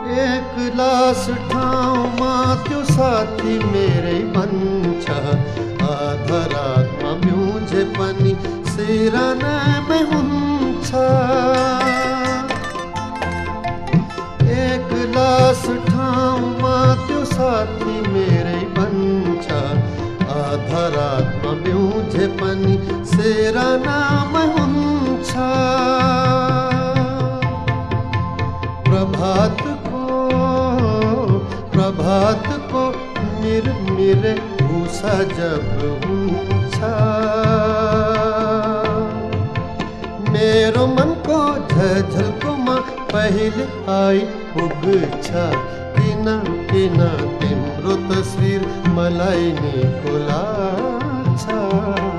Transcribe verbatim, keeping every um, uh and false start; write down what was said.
एक लास ठाव मात्यो साथी मेरे पंचा आधरात्मा म्यूझे पनी सिरन में हुंछा। एक लास ठाव मात्यो साथी मेरे पंचा आधरात्मा म्यूझे पनी सिरन में हुंछा। प्रभात प्रभात को मिर मिर भूसा जब ऊंचा। मेरो मन को झझल को माँ पहले आई उगछा। किना किना तिम्रो तस्वीर मलाई नि कोलाछा।